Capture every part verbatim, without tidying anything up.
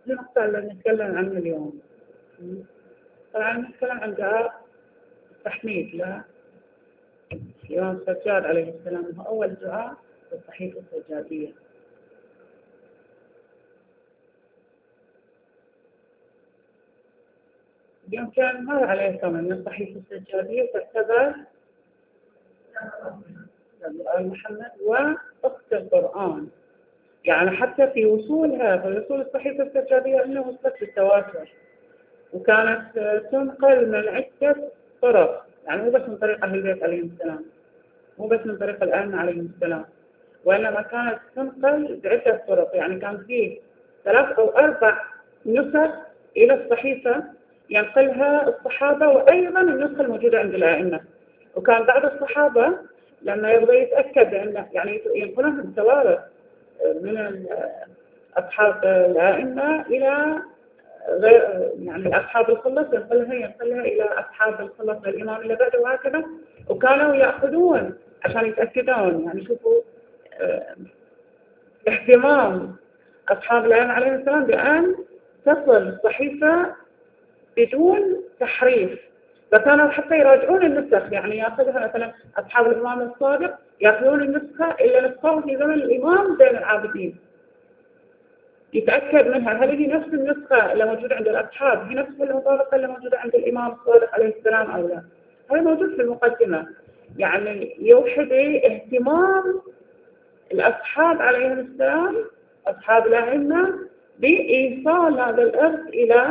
هذه النقطة اللي نتكلم عنها اليوم. طبعا نتكلم عن دعاء التحميد لا الإمام السجاد عليه السلام، هو أول دعاء في الصحيفة السجادية. اليوم كان مر عليكم أن الصحيفة السجادية تعتبر محمد وأخت القرآن، يعني حتى في وصولها في وصول الصحيفة السجادية أنه وصلت بالتواتر، وكانت تنقل من عدة طرق، يعني مو بس من طريق أهل البيت عليهم السلام، مو بس من طريق الأئمة عليهم السلام، وإنما كانت تنقل بعدة طرق. يعني كان فيه ثلاث أو أربع نسخ إلى الصحيفة ينقلها الصحابة، وأيضا النسخة الموجودة عند الأئمة. وكان بعض الصحابة لما يبغى يتأكد أنه يعني ينقلونها بالتوارث من أصحاب الأئمة إلى غير يعني أصحاب الخلص، ينقلها ينقلها إلى أصحاب الخلص الإمام اللي بعده وهكذا. وكانوا يأخذون عشان يتأكدون، يعني شوفوا اه اهتمام أصحاب الأئمة عليهم السلام بأن تصل الصحيفة بدون تحريف، فكانوا حتى يراجعون النسخ، يعني يأخذها مثلا أصحاب الإمام الصادق يأخذون النسخة إلا نسخوها في زمن الإمام زين العابدين، يتأكد منها هل هي نفس النسخة اللي موجودة عند الأصحاب، هي نفس المطابقة اللي موجودة عند الإمام الصادق عليه السلام أو لا. هذا موجود في المقدمة، يعني يوحي باهتمام الأصحاب عليهم السلام أصحاب الأئمة بإيصال هذا الإرث إلى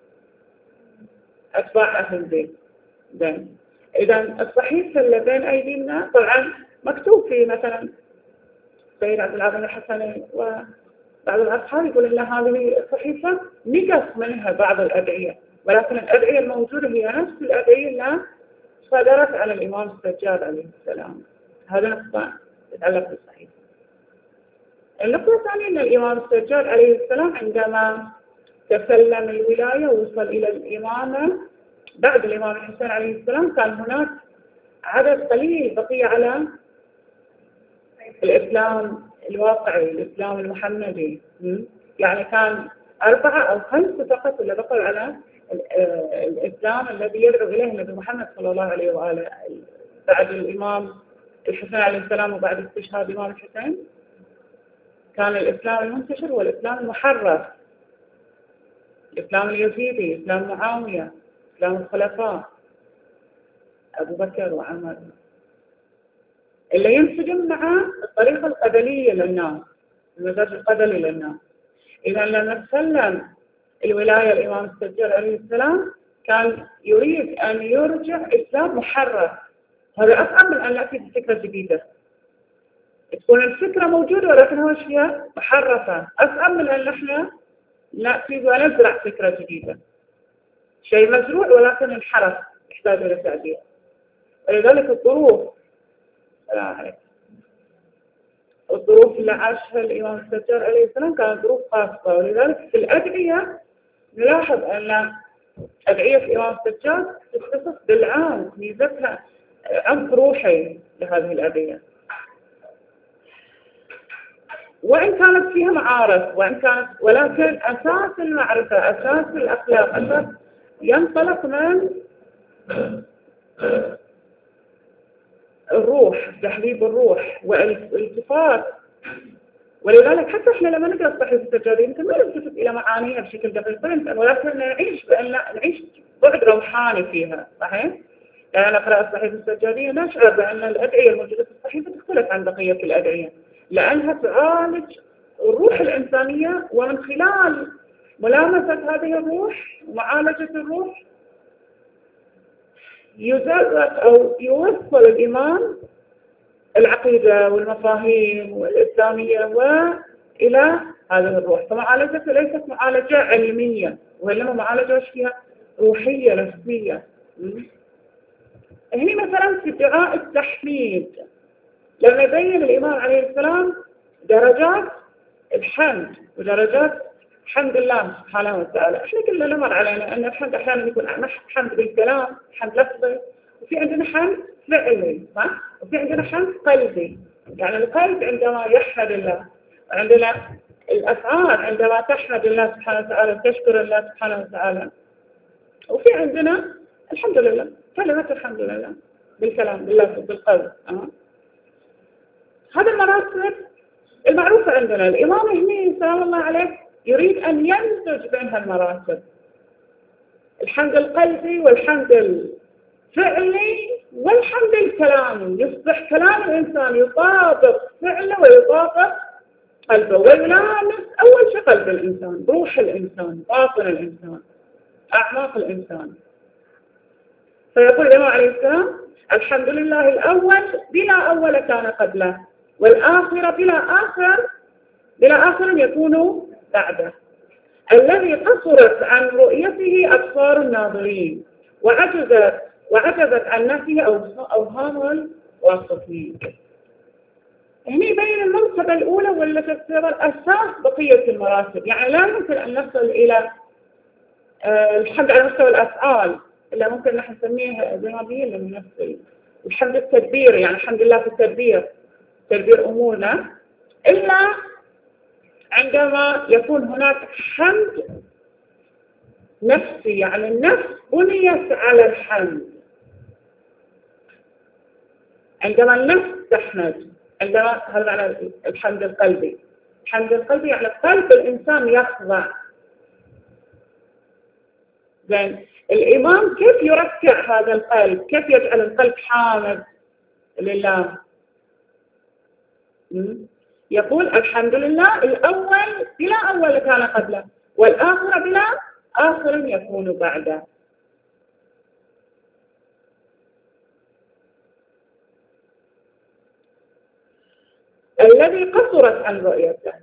أتباع أهل البيت. إذا الصحيفة اللي بين أيدينا طبعا مكتوب في مثلا سيد عبد العظيم الحسني وبعض الأصحاب يقول إن هذه الصحيفة نقص منها بعض الأدعية، ولكن الأدعية الموجودة هي نفس الأدعية اللي صدرت على الإمام السجاد عليه السلام. هذا نقطة تتعلق بالصحيفة. النقطة الثانية أن الإمام السجاد عليه السلام عندما تسلم الولاية ووصل إلى الإمامة بعد الإمام الحسين عليه السلام، كان هناك عدد قليل بقي على الإسلام الواقعي، الإسلام المحمدي، يعني كان أربعة أو خمسة فقط اللي بقوا على الإسلام الذي يدعو إليه النبي محمد صلى الله عليه وآله بعد الإمام الحسين عليه السلام وبعد استشهاد الإمام الحسين. كان الإسلام المنتشر والإسلام المحرف، الإسلام اليزيدي، إسلام معاوية، إسلام الخلفاء أبو بكر وعمر، اللي ينسجم مع الطريقة القبلية للناس، المزاج القبلي للناس. إذا لما تسلم الولاية الإمام السجاد عليه السلام كان يريد أن يرجع إسلام محرف. هذا أصعب من أن نأتي بفكرة جديدة، تكون الفكرة موجودة ولكن هو أشياء محرفة. أصعب من أن نحن نأتي ونزرع فكرة جديدة، شيء مزروع ولكن انحرف يحتاج إلى تعديل. ولذلك الظروف الظروف اللي عاشها الإمام السجاد عليه السلام كانت ظروف خاصة، ولذلك في الأدعية نلاحظ أن أدعية الإمام السجاد تختص بالعام، ميزتها عمق روحي لهذه الأدعية، وإن كانت فيها معارف وإن كانت، ولكن أساس المعرفة أساس الأخلاق أساس ينطلق من الروح، تحبيب الروح والالتفات. ولذلك حتى احنا لما نقرأ الصحيفة السجادية يمكن ما نلتفت إلى معانيها بشكل دقيق، ولكن نعيش بأن نعيش بعد روحاني فيها، صحيح؟ يعني نقرأ الصحيفة السجادية نشعر بأن الأدعية الموجودة في الصحيفة تختلف عن بقية الأدعية، لأنها تعالج الروح الإنسانية، ومن خلال ملامسة هذه الروح ومعالجة الروح يزرق أو يوصل الإمام العقيدة والمفاهيم والإسلامية وإلى هذه الروح. فمعالجته ليست معالجة علمية وإنما معالجة فيها روحية نفسية. هنا مثلا في دعاء التحميد لما يبين الإمام عليه السلام درجات الحمد ودرجات حمد الله سبحانه وتعالى. احنا كلنا مر علينا ان الحمد احيانا يكون حمد بالكلام، حمد لفظي، وفي عندنا حمد فعلي، صح؟ وفي عندنا حمد قلبي. يعني القلب عندما يحمد الله، عندنا الأفعال عندما تحمد الله سبحانه وتعالى وتشكر الله سبحانه وتعالى. وفي عندنا الحمد لله، كلمة الحمد لله بالكلام باللفظ بالقلب. أه. هذا المراتب المعروفة عندنا. الإمام هني سلام الله عليه يريد أن يمزج بين هالمراتب، الحمد القلبي والحمد الفعلي والحمد الكلامي، يصبح كلام الإنسان يطابق فعله ويطابق قلبه، ويلامس أول شيء قلب الإنسان، روح الإنسان، باطن الإنسان، أعماق الإنسان. فيقول الإمام عليه السلام الحمد لله الأول بلا أول كان قبله، والآخر بلا آخر بلا آخر يكون بعده، الذي قصرت عن رؤيته أبصار الناظرين وعجزت وعجزت عن نفيه أوهام الواصفين. هنا يبين المرتبة الأولى والتي تعتبر أساس بقية المراتب. يعني لا يمكن أن نصل إلى الحمد على مستوى الأفعال إلا ممكن نحن نسميها زي ما بينا من نفس الحمد التدبير، يعني الحمد لله في التدبير، تدبير أمورنا، إلا عندما يكون هناك حمد نفسي، يعني النفس بنيت على الحمد. عندما النفس تحمد، عندما هذا معنى الحمد القلبي. الحمد القلبي يعني قلب الإنسان يخضع. زين، الإمام كيف يركع هذا القلب؟ كيف يجعل القلب حامد لله؟ يقول الحمد لله الأول بلا أول كان قبله، والآخر بلا آخر يكون بعده. الذي قصرت عن رؤيته.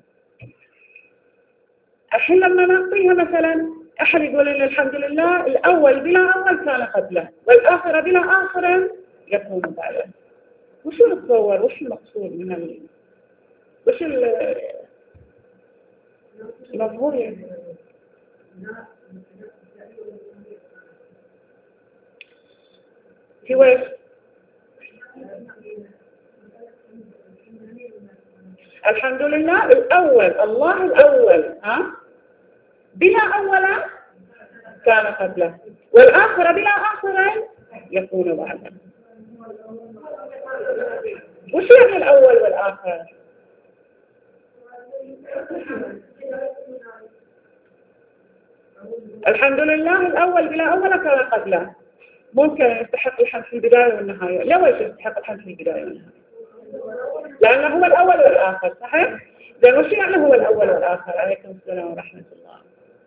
الحين لما نعطيها مثلا أحد يقول لنا الحمد لله الأول بلا أول كان قبله، والآخر بلا آخر يكون بعده. وش نتصور؟ وش المقصود من ال... وش المفهوم؟ في وين؟ الحمد لله الأول، الله الأول، ها؟ بلا أول كان قبله، والآخر بلا آخر يكون بعده. وش يعني الأول والآخر؟ الحمد لله الأول بلا أول كان قبله، ممكن يستحق الحمد في البداية والنهاية. ليش يستحق الحمد في البداية والنهاية؟ لأنه هو الأول والآخر، صحيح؟ زين، وش يعني هو الأول والآخر؟ عليكم السلام ورحمة الله.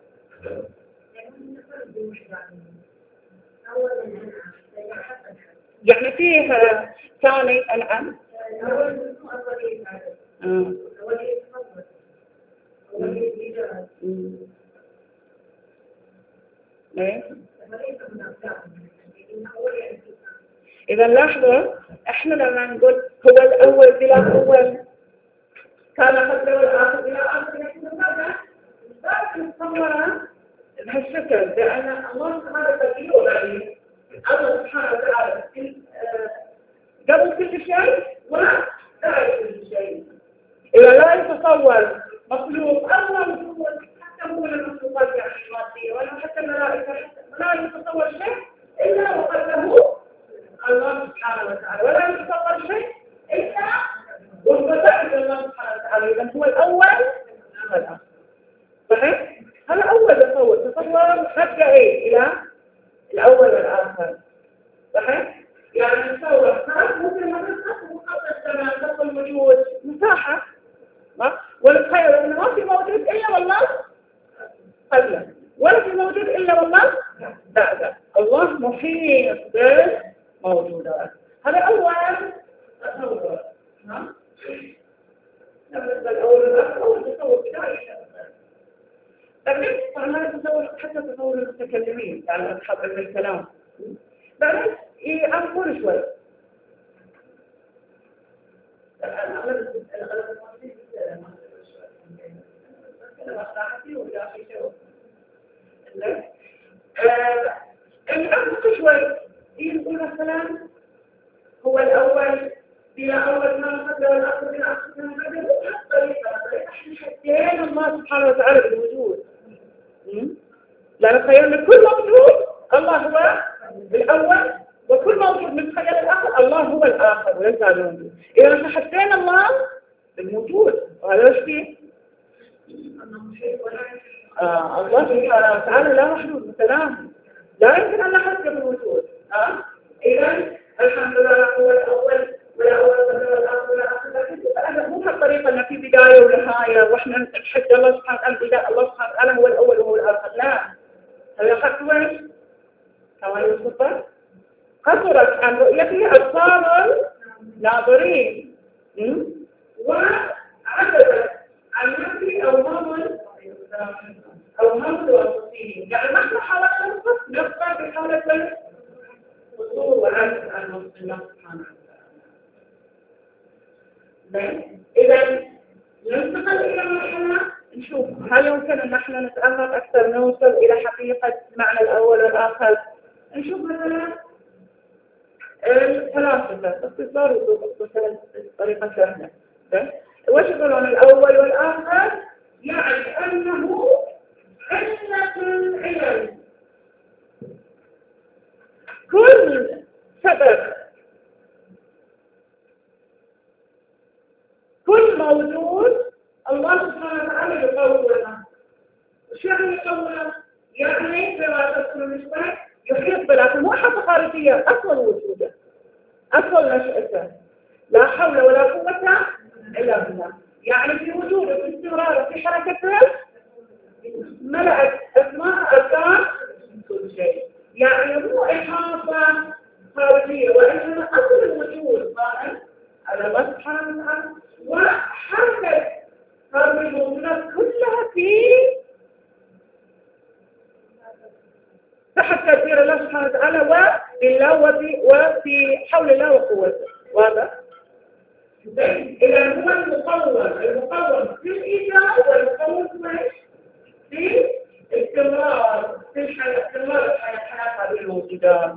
يعني فيه ثاني أنعم. آه. إذا لاحظوا إحنا لما نقول هو الأول بلا أول كان قبله والآخر بلا آخر يكون بعده، لا نتصورها بهالشكل، لأن الله سبحانه وتعالى وبعدين الله سبحانه وتعالى قبل كل شيء وبعد كل شيء. إذا لا يتصور مخلوق الله مخلوق، حتى هو المخلوقات يعني المادية ولا حتى الملائكة، لا يتصور شيء إلا وقدمه الله سبحانه وتعالى، ولا يتصور شيء إلا وقدمه الله سبحانه وتعالى. إذا هو الأول والآخر، صحيح؟ هذا أول تصور، تصور نبدأ إيه إلى الأول والآخر، صحيح؟ يعني نتصور خلاص ممكن ما نتصور قبل الزمان قبل الوجود مساحة، ونتخيل أنه ما في موجود إلا والله قبله، ولا في موجود إلا والله بعده. الله محيط بالموجودات. هذا أول تصور. نعم. بالنسبة الأول والآخر أول تصور بداية. بعدين طبعا هذا تصور حتى تصور المتكلمين يعني أصحاب علم الكلام. بعدين يعرفون شوي. الآن أغلب الأغلب الأمر شوي يقول مثلا هو الأول بلا أول ما قبل والآخر بلا آخر ما قبل. الطريقة الطريقة احنا حدينا سبحانه وتعالى بالوجود. لأن تخيلنا كل موجود الله هو الأول، وكل موجود من خيال الآخر الله هو الآخر وليس هذا الموجود. إذا تحدينا الله بالوجود، وهذا ايش فيه؟ آه الله سبحانه وتعالى لا محدود متناهي، لا يمكن أن نحدد بالوجود. آه إذا الحمد لله هو الأول ولا أول ولا الآخر ولا آخر، لكن هذا مو هالطريقة أن في بداية ونهاية وإحنا نحد الله سبحانه وتعالى الله سبحانه وتعالى هو الأول وهو الآخر، لا. هذا خط وين؟ كما يوصفه قصرت عن رؤيته أبصار الناظرين وعجزت عن نفي أو مضل أو مضل وصفين. يعني نحن حاولنا نصف نفسنا بحالة الوصول وعجز عن نصف الله سبحانه وتعالى. إذا ننتقل إلى مرحلة نشوف هل يمكن أن نحن نتأمل أكثر نوصل إلى حقيقة معنى الأول والآخر. نشوف مثلا الفلاسفة باختصار بطريقة سهلة. وش يقولون الأول والآخر؟ يعني أنه علة العلم، كل سبب كل موجود الله سبحانه وتعالى يقوله. وش يعني يقوله؟ يعني بما تذكر المشبه يحيط بلا مو حتى خارجية، أصل وجوده أصل نشأته لا حول ولا قوة إلا بالله. يعني في وجوده في استمراره في حركته ملأت أسماء أركان كل شيء. يعني مو إحاطة خارجية وإنما أصل الوجود قائم على الله سبحانه وتعالى، وحركة هذه الموجودات كلها في تحت تدبير الله سبحانه وتعالى وبالله وفي, وفي حول الله وقوته. واضح؟ إذا هو المقوم المقوم في الإيجاد والمقوم في استمرار في الحياة استمرار الحياة حياة هذه الموجودات.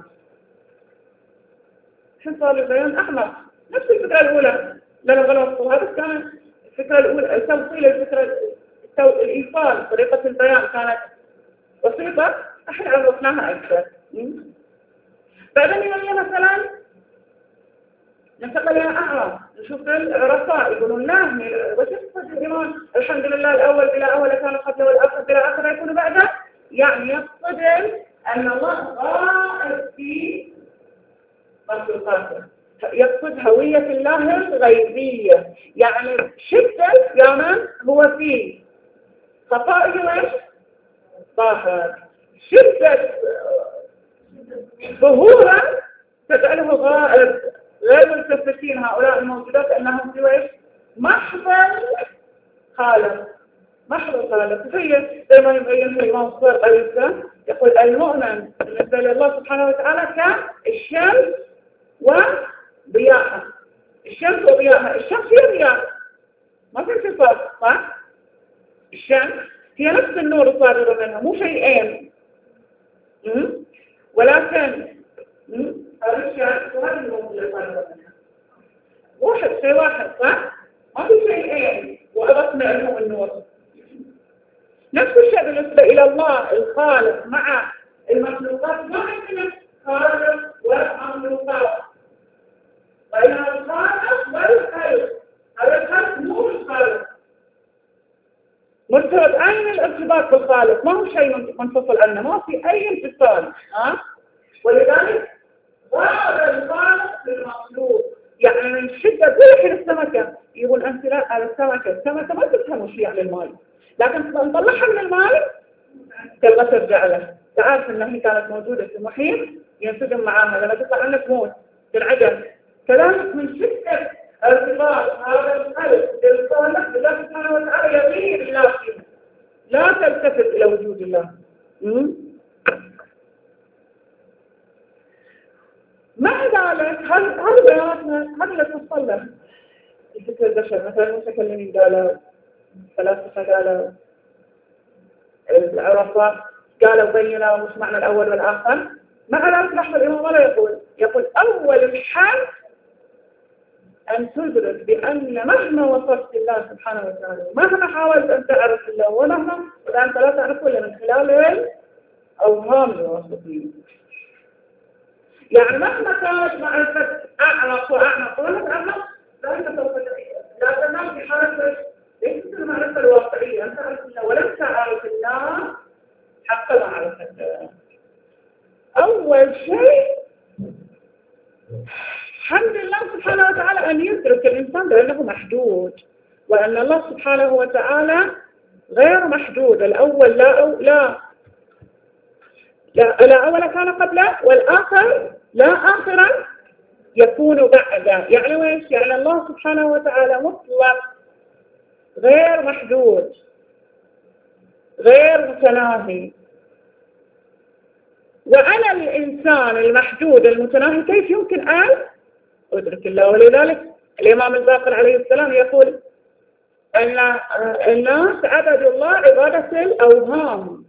حصل البيان أحمد نفس الفكرة الأولى لا غلط، وهذا كان الفكرة الأولى التوصيل الفكرة الإيصال طريقة البيان كانت بسيطة، احنا عرفناها أكثر. بعدين يجي مثلا ننتقل إلى أعراف، نشوف العرفاء يقولون لا وش يقصد الإيمان؟ الحمد لله الأول بلا أول كان قبله والآخر بلا آخر يكون بعده. يعني يقصد أن الله غائب في مخلوقاته، يقصد هوية الله الغيبية. يعني شدة يا من هو فيه خفائه وإيش؟ ظاهر. شدة ظهورا تجعله غائب غير ملتفتين هؤلاء الموجودات أنهم في وجه محضر خالق محضر خالق. زي زي ما يبين في الإمام الصادق عليه السلام يقول المؤمن بالنسبة لله سبحانه وتعالى كالشمس وضياءها. الشمس وضياءها، الشمس هي ضياء ما في انفصال صح؟ الشمس هي نفس النور الصادر منها مو شيئين، ولكن هذا الشمس وهذا النور اللي صادر منها واحد شيء واحد صح؟ ما في شيئين وأضفنا لهم النور. نفس الشيء بالنسبة إلى الله الخالق مع المخلوقات، ما عندنا خالق والمخلوقات، بينما الخالق والخلق. هذا الخلق مو الخالق مرتبط أين الارتباط بالخالق، ما هو شيء منفصل عنه، ما في أي انفصال. ها؟ ولذلك ظهر الخالق بالمخلوق. يعني من شدة زي الحين السمكة يقول أنت لا على السمكة السمكة ما تفهم وش يعني الماء، لكن نطلعها من الماء تبغى ترجع له. تعرف أنها هي كانت موجودة في المحيط ينسجم معاها لما تطلع عنك تموت تنعدم. كذلك من شدة ارتباط هذا الخلق بالخالق بالله سبحانه وتعالى يغير الله فيه، لا تلتفت إلى وجود الله. مع ذلك هذه بياناتنا هذا اللي توصل له الفكر البشر. مثلا المتكلمين قالوا، الفلاسفة قالوا، العرفاء قالوا بينا وش معنى الأول والآخر. مع ذلك نحن الإمام ولا يقول يقول أول الحال أن تدرك بأن مهما وصفت الله سبحانه وتعالى، مهما حاولت أن تعرف الله، ومهما فأنت لا تعرفه إلا من خلال الأوهام الواسطية. يعني مهما كانت معرفة أعمق وأعمق وأعمق أعمق، لا سوف لا تنام في حالة ليست المعرفة الواقعية، أن تعرف الله ولم تعرف الله حق معرفته. أول شيء الحمد لله سبحانه وتعالى أن يدرك الإنسان بأنه محدود، وأن الله سبحانه وتعالى غير محدود. الأول لا أو لا لا, لا أول كان قبله، والآخر لا آخرا يكون بعده. يعني ويش؟ يعني الله سبحانه وتعالى مطلق، غير محدود، غير متناهي. وأنا الإنسان المحدود المتناهي كيف يمكن أن أدرك الله؟ ولذلك الإمام الباقر عليه السلام يقول أن الناس عبدوا الله عبادة الأوهام.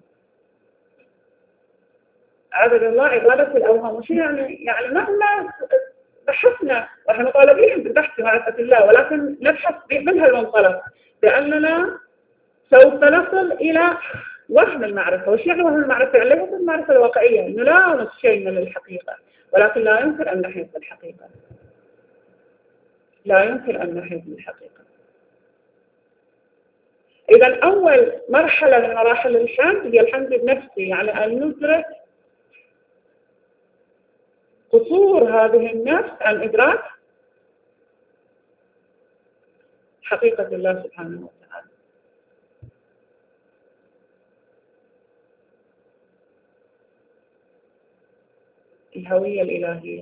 عبد الله عبادة الأوهام. وش يعني؟ يعني مهما بحثنا ونحن مطالبين بالبحث معرفة الله، ولكن نبحث من هالمنطلق بأننا سوف نصل إلى وهم المعرفة. وش يعني وهم المعرفة؟ يعني ليست المعرفة الواقعية، إنه لا نص شيء من الحقيقة، ولكن لا يمكن أن نحيط بالحقيقة. لا يمكن أن نحيط بالحقيقة. إذا أول مرحلة من مراحل الحمد هي الحمد بنفسي، يعني أن ندرك قصور هذه النفس عن إدراك حقيقة الله سبحانه وتعالى. الهوية الإلهية.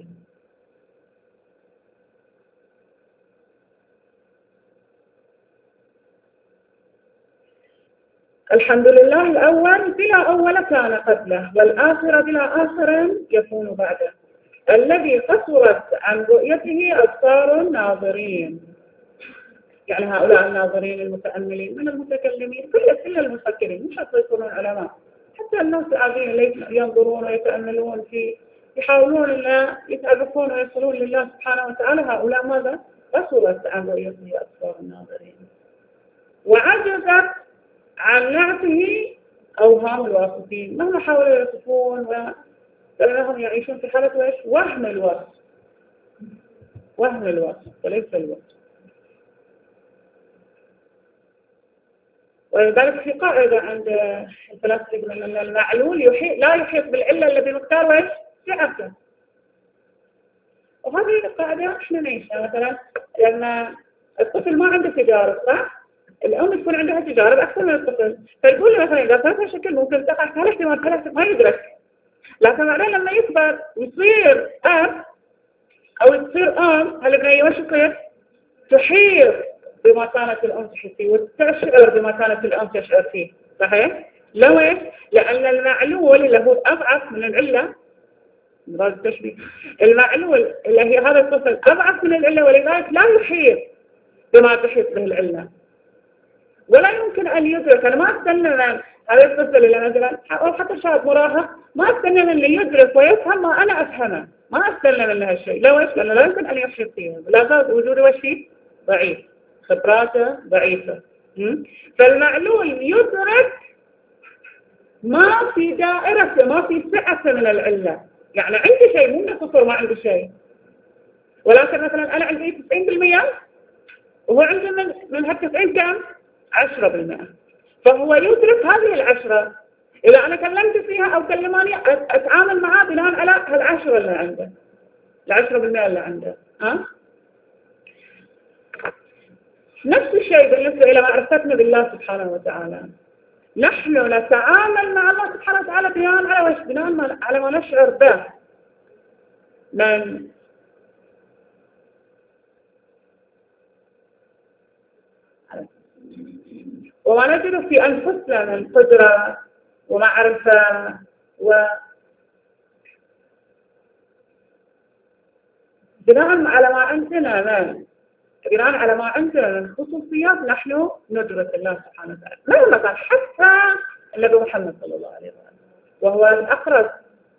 الحمد لله الأول بلا أول كان قبله، والآخر بلا آخر يكون بعده، الذي قصرت عن رؤيته أبصار الناظرين. يعني هؤلاء الناظرين المتأملين من المتكلمين، كل كل المفكرين، مش حتى يكونون علماء، حتى الناس العاديين اللي ينظرون ويتأملون في يحاولون أن يتعرفون ويصلون لله سبحانه وتعالى، هؤلاء ماذا؟ قصرت عن رؤيته أبصار الناظرين، وعجزت عن نعته أوهام الواصفين. مهما حاولوا يصفون فإنهم يعيشون في حالة إيش؟ وهم الوصف. وهم الوصف وليس الوصف. ولذلك في قاعدة عند الفلاسفة من أن المعلول يحيط لا يحيط بالعلة التي بمقدار وإيش؟ سعته. وهذه القاعدة احنا نعيشها مثلا لأن الطفل ما عنده تجارب، صح؟ الأم تكون عندها تجارب أكثر من الطفل، فالكل مثلا إذا صارت هالشكل ممكن تقع في هالاحتمال في هالاحتمال ما يدرك. لكن بعدين لما يكبر ويصير أب أو تصير أم، هالبنية وش تصير؟ تحيط بما كانت الأم تحيط فيه وتشعر بما كانت الأم تشعر فيه، صحيح؟ لو إيش؟ لأن المعلول اللي هو أضعف من العلة، مراد التشبيه، المعلول اللي هي هذا الطفل أضعف من العلة، ولذلك لا يحيط بما تحيط به العلة، ولا يمكن أن يدرك. أنا ما أستنى من هذا الطفل اللي مثلا أو حتى شاب مراهق، ما أستنى من اللي يدرك ويفهم ما أنا أفهمه، ما أستنى من هالشيء. لا وش؟ لأنه لا يمكن أن يحيط فيه، لا زال وجوده وش فيه؟ ضعيف، خبراته ضعيفة. فالمعلول يدرك ما في دائرته، ما في سعته من العلة. يعني عندي شيء، مو نقصر ما عندي شيء، ولكن مثلا أنا عندي تسعين بالمئة وهو عنده من من هالتسعين كم؟ عشرة بالمئة. فهو يدرك هذه العشرة، إذا أنا كلمت فيها أو كلماني أتعامل معاه بناء على هالعشرة اللي عنده، العشرة بالمئة اللي عنده. ها؟ نفس الشيء بالنسبة إلى معرفتنا بالله سبحانه وتعالى. نحن نتعامل مع الله سبحانه وتعالى بناء على وش؟ بناء على ما نشعر به من وما نجد في أنفسنا من قدرة ومعرفة و بناء على ما عندنا من بناء على ما عندنا من خصوصيات نحن ندرك الله سبحانه وتعالى. مهما كان، حتى النبي محمد صلى الله عليه وسلم وهو الأقرب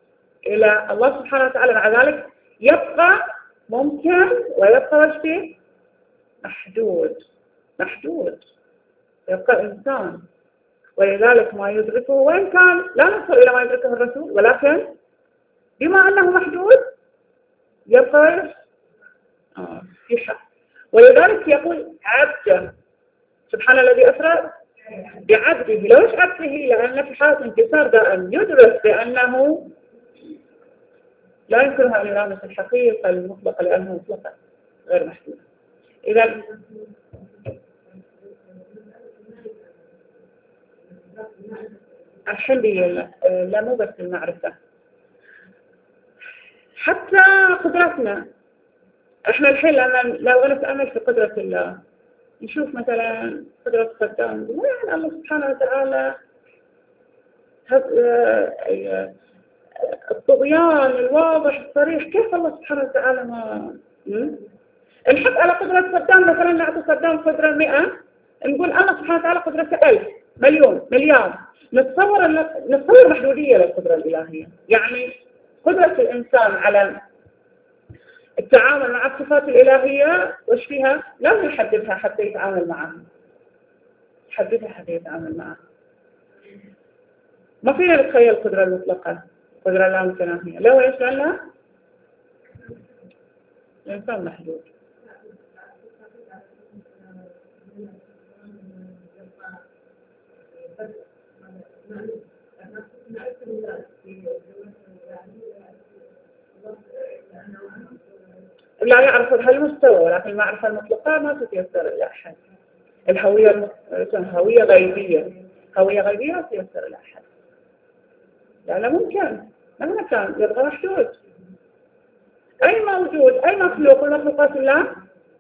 إلى الله سبحانه وتعالى، مع ذلك يبقى ممكن ويبقى وش فيه محدود محدود يبقى إنسان، ولذلك ما يدركه وإن كان لا نصل إلى ما يدركه الرسول، ولكن بما أنه محدود يبقى آه في حق. ولذلك يقول عبده، سبحان الذي أسرى بعبده. ليش عبده؟ لأن في حالة انكسار دائم يدرك بأنه لا يمكنها أن يلامس الحقيقة المطلقة لأنها مطلقة غير محدودة. إذا الحين لا مو بس المعرفة، حتى قدرتنا. احنا الحين لما لو نتأمل في قدرة الله نشوف مثلا قدرة صدام، وين الله سبحانه وتعالى الطغيان الواضح الصريح، كيف الله سبحانه وتعالى ما نحط على قدرة صدام مثلا، نعطي صدام قدرة مئة، نقول الله سبحانه وتعالى قدرته ألف مليون مليار، نتصور نتصور محدودية للقدرة الإلهية. يعني قدرة الإنسان على التعامل مع الصفات الإلهية وش فيها؟ لازم يحددها حتى يتعامل معها، يحددها حتى يتعامل معها. ما فينا نتخيل القدرة المطلقة، القدرة اللامتناهية. لو ايش لنا؟ الإنسان محدود. لا يعرف هالمستوى، ولكن المعرفة المطلقة ما تتيسر إلى أحد. الهوية هوية غيبية، هوية غيبية ما تتيسر إلى أحد، لأنه ممكن مهما كان يبقى محدود. أي موجود، أي مخلوق من مخلوقات الله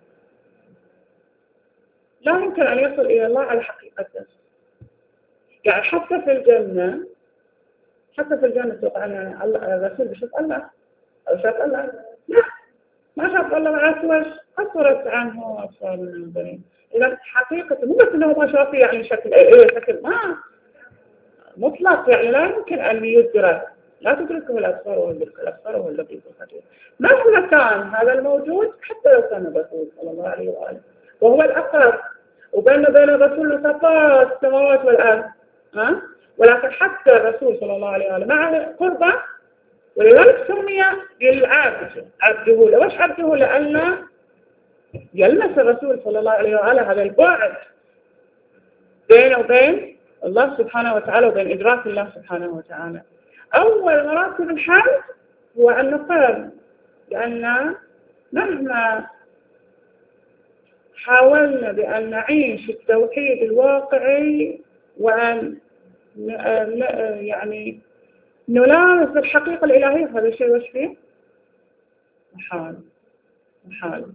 لا يمكن أن يصل إلى الله على حقيقته. يعني حتى في الجنة، حتى في الجنة توقع أن الرسول بشوف الله أو شاف الله؟ لا، ما شاف الله مع سوى قصرت عنه أبصار من البنين. إذا حقيقة مو بس إنه ما شافه يعني شكل إيه شكل ما مطلق، يعني لا يمكن أن يدرك، لا تدركه الأبصار والبصر، الأبصار هو اللطيف الخبير. مهما كان هذا الموجود، حتى لو كان الرسول صلى الله عليه وآله وهو الأقرب، وبين بين الرسول مسافات السماوات والأرض، ها؟ ولكن حتى الرسول صلى الله عليه وآله مع قربه، ولذلك سمي بالعبد عبده. ليش عبده؟ لأن يلمس الرسول صلى الله عليه وآله هذا البعد بينه وبين الله سبحانه وتعالى وبين إدراك الله سبحانه وتعالى. أول مراتب الحمد هو أن نقر لأن مهما حاولنا بأن نعيش التوحيد الواقعي وأن يعني نلامس الحقيقة الإلهية، هذا الشيء وش فيه؟ محال محال.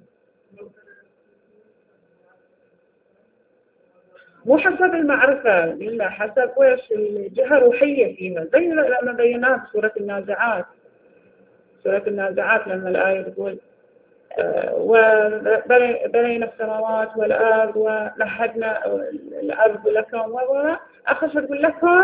مو حسب المعرفة، إلا حسب وش الجهة الروحية فيها. زي لما بيناها في سورة النازعات، سورة النازعات لما الآية تقول آه وبنينا السماوات والأرض ومهدنا الأرض لكم، وآخر شيء تقول لكم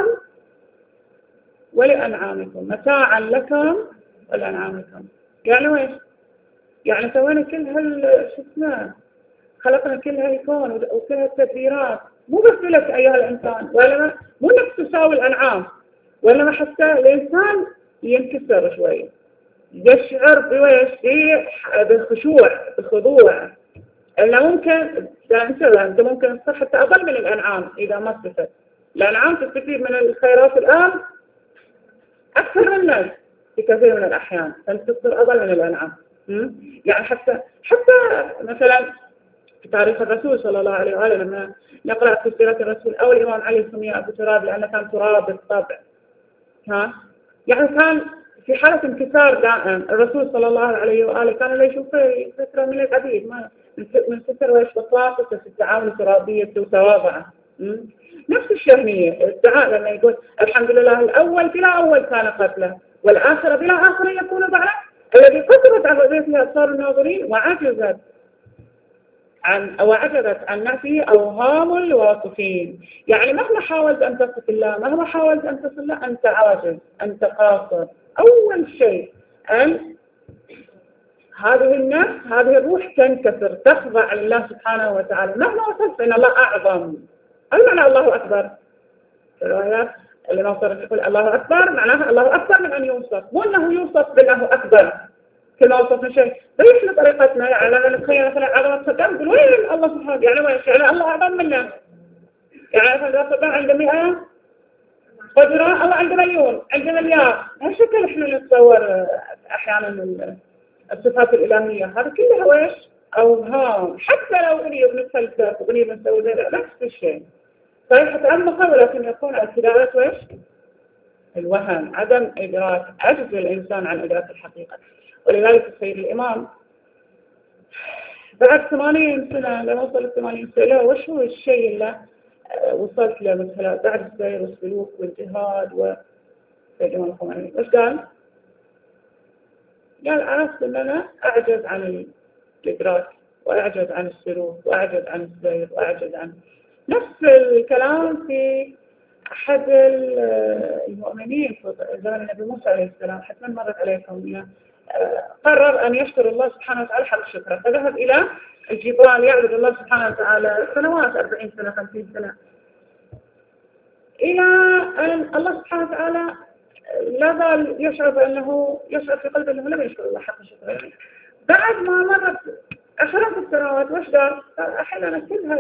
ولأنعامكم، متاعا لكم ولأنعامكم. يعني ويش؟ يعني سوينا كل هال شو اسمه، خلقنا كل هالكون وكل هالتدبيرات، مو بس لك أيها الإنسان، ولا مو لك تساوي الأنعام، وإنما حتى الإنسان ينكسر شوي، يشعر بويش بالخشوع بالخضوع. إلا ممكن أنت ممكن تصير حتى أقل من الأنعام إذا ما استفدت. الأنعام تستفيد من الخيرات الآن أكثر من الناس في كثير من الأحيان، فأنت تصير أقل من الأنعام. يعني حتى حتى مثلا في تاريخ الرسول صلى الله عليه وآله لما نقرأ في سيرة الرسول، أو الإمام علي سمي أبو تراب لأنه كان تراب بالطبع، ها يعني كان في حالة انكسار دائم. الرسول صلى الله عليه وآله كان لا يشوف فترة من العبيد ما من فترة ويش بساطة في التعامل الترابية وتواضعه. نفس الشهمية الدعاء لما يقول الحمد لله الأول بلا أول كان قبله، والآخر بلا آخر يكون بعده، الذي قصرت عن رؤيتها أبصار الناظرين وعجزت عن أو عجزت عن نفي أوهام الواصفين. يعني مهما حاولت أن تصف الله، مهما حاولت أن تصف الله، أنت عاجز، أنت قاصر. أول شيء أن هذه النفس، هذه الروح تنكسر، تخضع لله سبحانه وتعالى مهما وصلت فإن الله أعظم. هل معنى الله أكبر؟ الروايات اللي نوصل يقول الله أكبر معناها الله أكبر من أن يوصف، مو أنه يوصف بأنه أكبر كما وصفنا شيء. فإحنا طريقتنا يعني أنا نتخيل مثلا عظمة صدام نقول وين الله سبحانه يعني وين يعني الله أعظم منا. يعني مثلا صدام عنده مئة قدرة، الله عنده مليون، عنده مليار. هالشكل إحنا نتصور أحيانا الصفات الإلهية، هذا كلها ويش أوهام. حتى لو أني بنتفلسف وأني بنسوي ذلك نفس الشيء صحيح تعمق، ولكن يكون اعتدالات ويش الوهم، عدم إدراك، عجز الإنسان عن إدراك الحقيقة. ولذلك السيد الإمام بعد ثمانين سنة لما وصل الثمانين سنة وش هو الشيء اللي وصلت له مثلا بعد السير والسلوك والجهاد والسيد الإمام الخميني وش قال؟ قال عرفت أن أنا أعجز عن الإدراك وأعجز عن السلوك وأعجز عن السير وأعجز عن نفس الكلام في أحد المؤمنين في زمن النبي موسى عليه السلام، حتما مرت عليكم، قرر أن يشكر الله سبحانه وتعالى حق شكره، فذهب إلى الجبال يعبد الله سبحانه وتعالى سنوات، أربعين سنة خمسين سنة، إلى أن الله سبحانه وتعالى لا زال يشعر بأنه يشعر في قلبه أنه لم يشكر الله حق شكره. بعد ما مرت عشرات السنوات وش دار؟ أحيانا كلها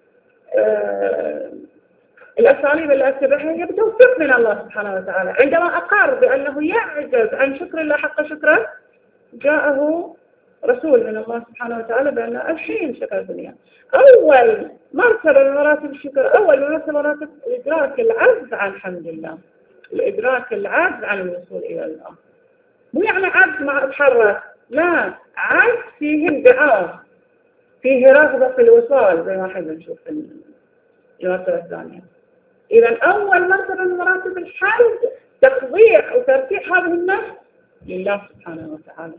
آه الأساليب اللي أتبعها هي بتوفيق من الله سبحانه وتعالى. عندما أقر بأنه يعجز عن شكر الله حق شكره جاءه رسول من الله سبحانه وتعالى بأن الحين شكر الدنيا. أول مرتبة من مراتب الشكر، أول مرتبة مراتب إدراك العجز عن حمد الله، الإدراك العجز عن الوصول إلى الله. مو يعني عجز مع أتحرك، لا، عجز فيه انبعاث، فيه رغبة في الوصال زي ما احنا بنشوف في المرتبة الثانية. إذا أول مرتبة من مراتب الحمد تخضيع وترتيح هذه النفس لله سبحانه وتعالى.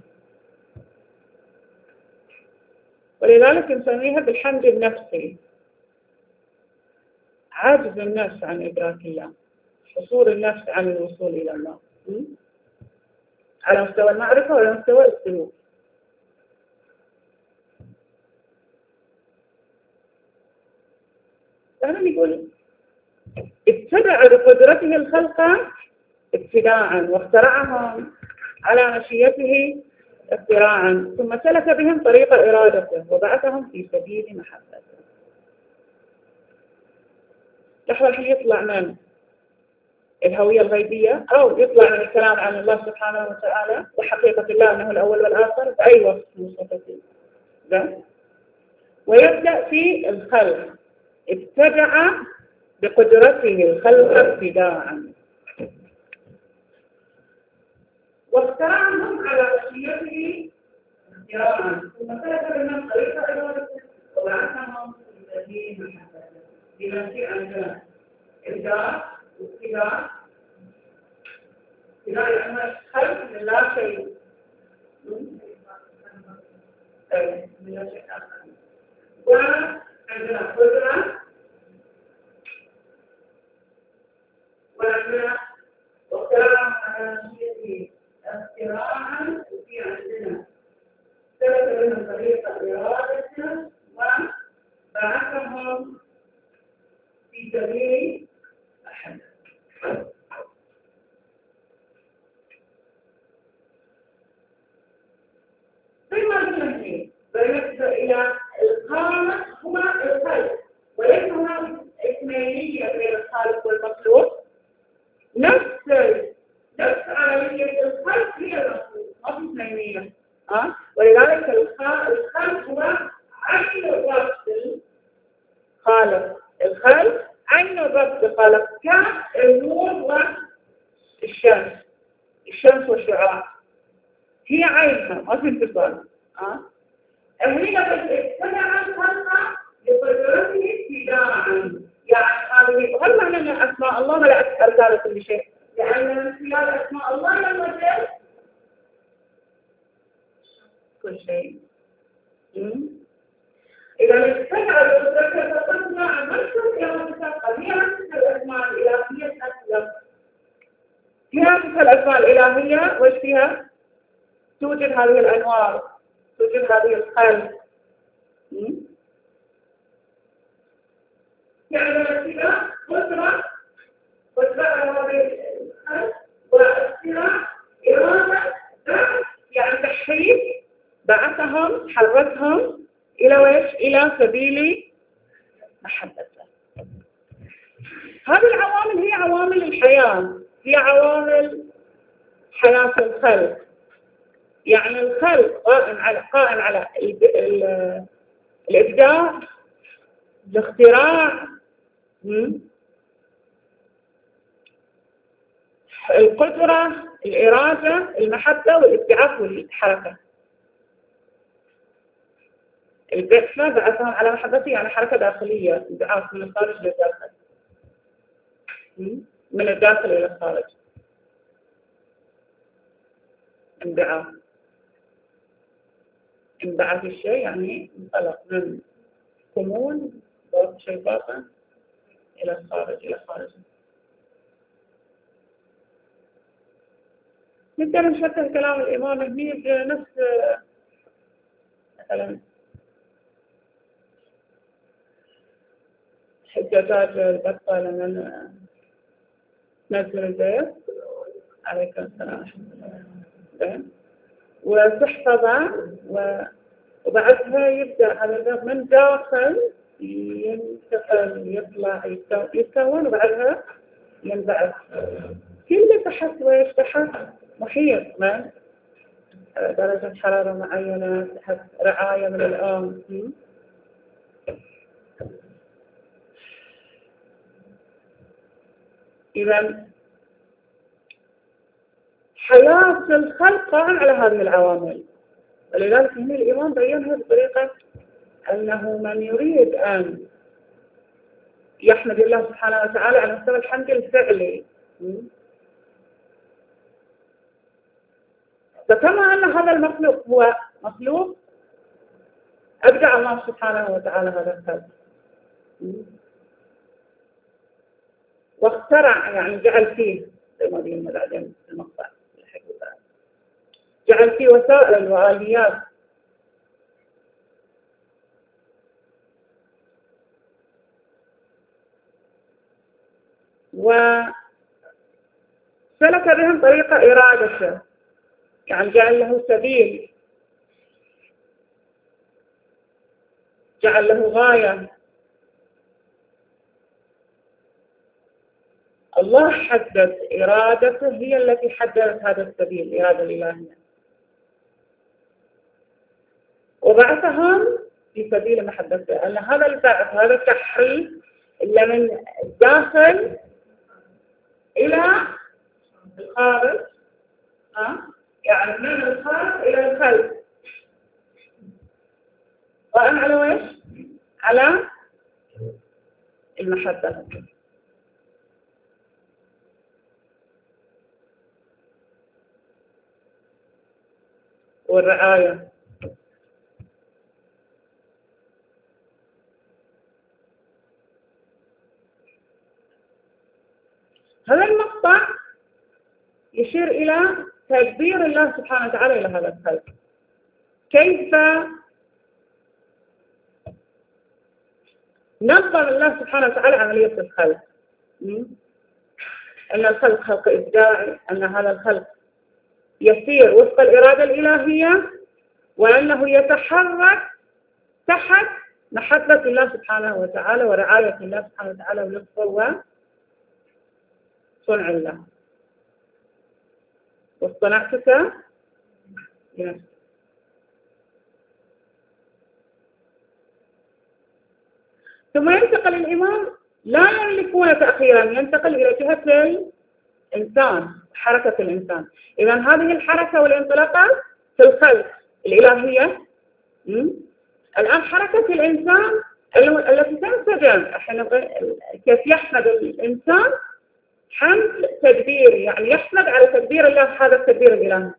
ولذلك نسميها بالحمد النفسي، عجز النفس عن إدراك الله، حصول النفس عن الوصول إلى الله على مستوى المعرفة وعلى مستوى السلوك. فهنا نقول اتبع بقدرته الخلق ابتداعا واخترعهم على مشيته اختراعا، ثم سلك بهم طريق إرادته وبعثهم في سبيل محبته. لحظة الحين يطلع من الهوية الغيبية أو يطلع من الكلام عن الله سبحانه وتعالى وحقيقة الله أنه الأول والآخر بأي وصف من صفته، ويبدأ في الخلق، ابتدع بقدرته الخلق ابتداعا واخترعهم على مشيته اختراعا، ثم سلك بهم طريق إرادته وبعثهم في سبيل محبته. إذا في عندنا إبداع وابتداع، ابتداع يعني خلق من لا شيء، من لا شيء آخر، وعندنا قدرة وعندنا واختراعا على مشيته اختراعا، وفي عندنا سلك بهم طريق إرادته وبعثهم في سبيل محبته. ثم الجنة بالنسبة إلى الخالق هو الخلق، وليس هناك اثنينية بين الخالق والمخلوق، نفس نفس عملية الخلق هي المخلوق، ما في اثنينية. أه؟ ولذلك الخلق هو عين الرب الخالق، الخلق عين الرب الخالق كالنور والشمس، الشمس والشعاع هي عينها ما في انفصال. أه؟ هنا ابتدع الخلق بقدرته ابتداعا، يعني هذه هل معنى ان اسماء الله ملأت اركان كل شيء؟ لان من خلال اسماء الله ينوجد كل شيء. إذا ابتدع بقدرته فتصنع نفسه الى متسقط، هي نفس الاسماء الالهيه الاسلم، هي نفس الاسماء الالهيه وش فيها؟ توجد هذه الانوار وجود هذه الخلق. يعني كذا قدرة قدرة على هذه الخلق واختراع إرادة يعني تحريك بعثهم حركهم إلى ويش؟ إلى سبيل محبته. هذه العوامل هي عوامل الحياة، هي عوامل حياة الخلق. يعني الخلق قائم على قائم على الإبداع، الاختراع، القدرة، الإرادة، المحبة، والابتعاث والحركة. البعثة بعثهم على محبته يعني حركة داخلية، انبعاث من الخارج للداخل، من الداخل إلى الخارج، انبعاث. انبعاث الشيء يعني انطلق من كمون ضغط شيء باطن إلى الخارج إلى الخارج. نقدر نشبه كلام الإمام هني بنفس مثلا حجاجات البطة لما نزل البيت عليكم السلام وتحفظه وبعدها يبدأ هذا الباب من داخل ينتقل يطلع يتكون وبعدها ينبعث. كله تحت ويش؟ تحت محيط من درجة حرارة معينة، تحت رعاية من الأم. إذا حياة الخلق قائم على هذه العوامل، ولذلك هنا الإمام بيّنها بطريقة أنه من يريد أن يحمد الله سبحانه وتعالى على مستوى الحمد الفعلي، فكما أن هذا المخلوق هو مخلوق أبدع الله سبحانه وتعالى هذا الخلق واخترع، يعني جعل فيه زي ما بيقولنا بعدين في المقطع جعل فيه وسائل وآليات وسلك بهم طريقة إرادته، يعني جعل له سبيل، جعل له غاية. الله حدد إرادته، هي التي حددت هذا السبيل، الإرادة الإلهية، وبعثهم في سبيل محبته. أن هذا البعث، هذا التحريك اللي من الداخل إلى الخارج، ها؟ يعني من الخارج إلى الخلق، قائم على ويش؟ على المحبة والرعاية. هذا المقطع يشير إلى تدبير الله سبحانه وتعالى إلى هذا الخلق، كيف نظم الله سبحانه وتعالى عملية الخلق. أن الخلق خلق إبداعي، أن هذا الخلق يسير وفق الإرادة الإلهية، وأنه يتحرك تحت محبة الله سبحانه وتعالى ورعاية الله سبحانه وتعالى ولطفه وصنع الله. واصطنعتك لنفسك. ثم ينتقل الإمام، لا يملكون تأخيرا، ينتقل إلى جهة الإنسان، حركة الإنسان. إذا هذه الحركة والانطلاقة في الخلق الإلهية. الآن حركة الإنسان التي تنسجم، احنا كيف يحمد الإنسان حمد تدبيري، يعني يحمد على تدبير الله، هذا التدبير الإلهي.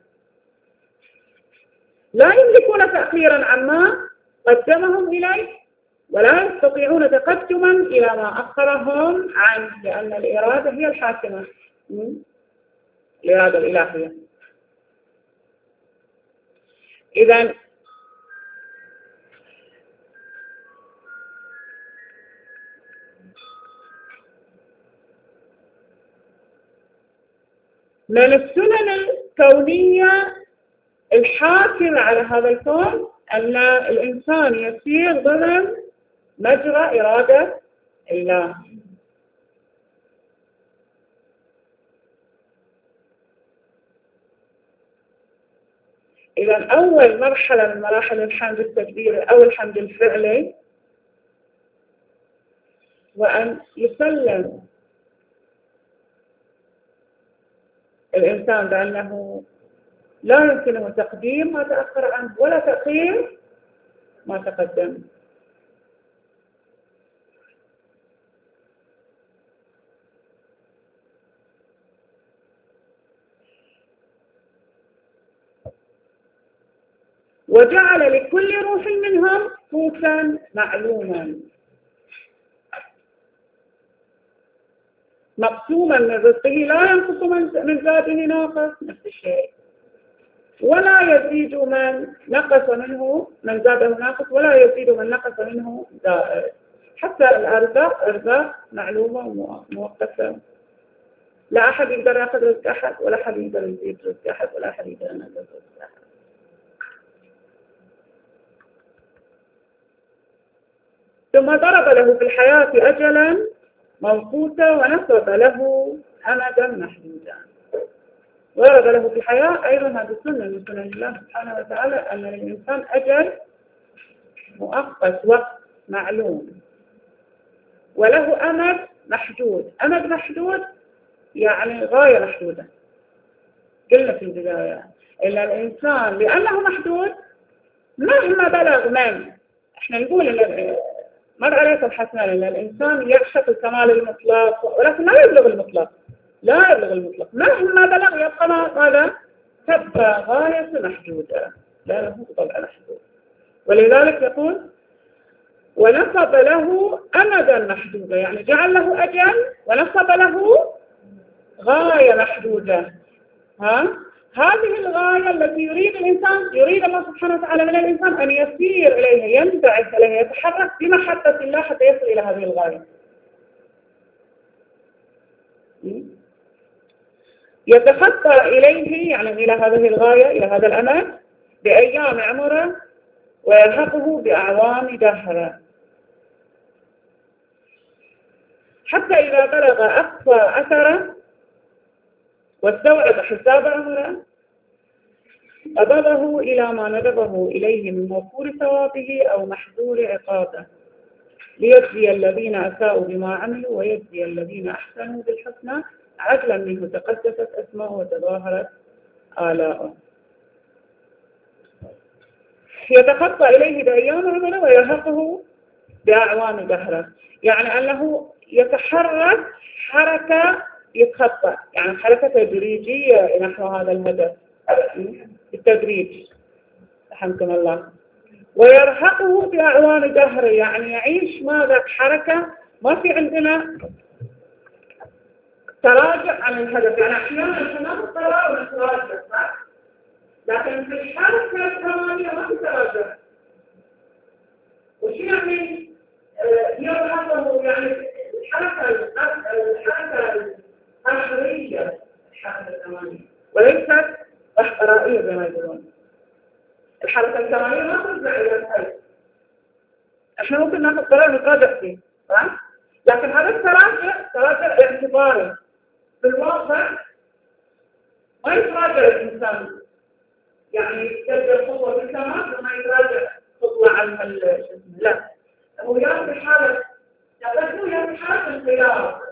لا يملكون تأخيرا عما قدمهم إليه، ولا يستطيعون تقدما إلى ما أخرهم عنه، لأن الإرادة هي الحاكمة، الإرادة الإلهية. إذن من السنن الكونية الحاكمة على هذا الكون أن الإنسان يسير ضمن مجرى إرادة الله. إذا أول مرحلة من مراحل الحمد التدبيري أو الحمد الفعلي وأن يسلم الإنسان بأنه لا يمكنه تقديم ما تأخر عنه ولا تأخير ما تقدم. وجعل لكل روح منهم قوتا معلوما مقسوما من رزقه لا ينقص من زاده ناقص، نفس الشيء، ولا يزيد من نقص منه من زاده ناقص، ولا يزيد من نقص منه زائد. حتى الأرزاق أرزاق معلومة وموقفة، لا أحد يقدر يأخذ رزق أحد، ولا أحد يقدر يزيد رزق أحد، ولا أحد يقدر ينقص رزق أحد. ثم ضرب له في الحياة أجلا موقوتا ونصب له أمدا محدودا. ورد له في الحياة أيضا هذه السنة من سنن الله سبحانه وتعالى أن للإنسان أجل مؤقت، وقت معلوم، وله أمد محدود. أمد محدود يعني غاية محدودة. قلنا في البداية إلا الإنسان لأنه محدود مهما بلغ من، إحنا نقول إن مر عليكم حسنا إن الإنسان يعشق الكمال المطلق ولكن لا يبلغ المطلق، لا يبلغ المطلق، مهما بلغ يبقى ماذا؟ تبقى غاية محدودة، لا له طبع محدود. ولذلك يقول ونصب له أمدا محدودا، يعني جعل له أجل ونصب له غاية محدودة. ها؟ هذه الغاية التي يريد الإنسان، يريد الله سبحانه وتعالى من الإنسان أن يسير إليها، ينبعث إليها، يتحرك بمحبة الله حتى يصل إلى هذه الغاية. يتخطى إليه يعني إلى هذه الغاية، إلى هذا الأمل بأيام عمره ويرهقه بأعوام دهره، حتى إذا بلغ أقصى أثره واستوعب حساب عمره أبغه إلى ما ندبه إليه من موفور ثوابه أو محذور عقابه، ليجزي الذين أساءوا بما عملوا ويجزي الذين أحسنوا بالحسنى، عدلا منه تقدست أسماءه وتظاهرت آلاؤه. يتخطى إليه بأيام عمره ويرهقه بأعوام دهره، يعني أنه يتحرك حركة يتخطى، يعني حركة تدريجية نحو هذا الهدف بالتدريج رحمكم الله. ويرهقه بأعوام دهره، يعني يعيش ماذا حركة، ما في عندنا تراجع عن الهدف، يعني أحيانا ناخذ قرار ونتراجع، لكن في الحركة الثانية ما في تراجع. وش يعني يرهقه؟ يعني الحركة الحركة الحرية، الحركة الثانية وليست احترائية زي ما يقولون. الحركة الثانية ما ترجع إلى الحي، احنا ممكن ناخذ قرار نتراجع فيه، صح؟ لكن هذا التراجع تراجع اعتباري، في الواقع ما يتراجع الإنسان، يعني يتبدأ خطوة بالكمال ثم يتراجع خطوة عن الجسم، لا، هو يأتي حالة يأتي يأتي حالة انقلاب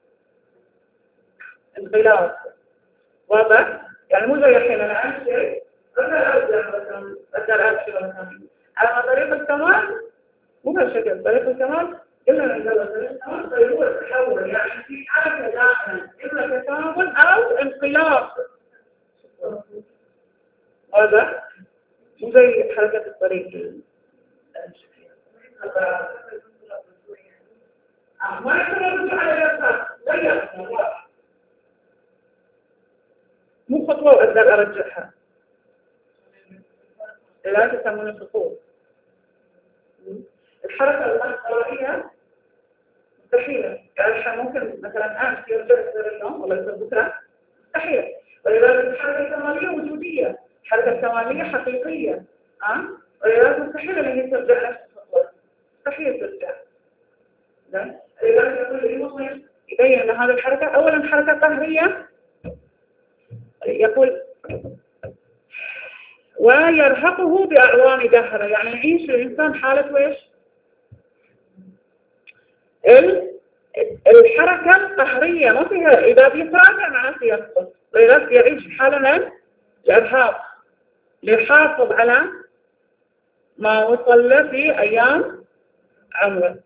انقلاب واضح؟ يعني مو زي الحين أنا أمشي أقدر أرجع مثلا أقدر أمشي مثلا على طريق الكمال، مو بهالشكل. طريق الكمال قلنا نقدر طريق الكمال فهو التحول، يعني في حركة داخلة إما تكامل أو انقلاب، هذا مو زي حركة الطريق. ما يقدر يرجع على اليسار، لا يسار، مو خطوة وأقدر أرجعها، لا تسمون السقوط. الحركة الاحترائية مستحيلة، يعني ممكن مثلا أمس يرجع يصير اليوم ولا يصير بكرة، مستحيلة. ولذلك الحركة الكمالية وجودية، الحركة الكمالية حقيقية. أه؟ ولذلك مستحيل أن هي ترجع نفس الخطوة، مستحيل ترجع. لذلك يقول المصنف يبين أن هذه الحركة أولا حركة قهرية، يقول ويرهقه بأعوان دهرة، يعني يعيش الإنسان حالة ويش؟ الحركة القهرية ما فيها، إذا بيتراجع معناته يسقط، ولذلك يعيش حالة من الإرهاق ليحافظ على ما وصل له في أيام عمره،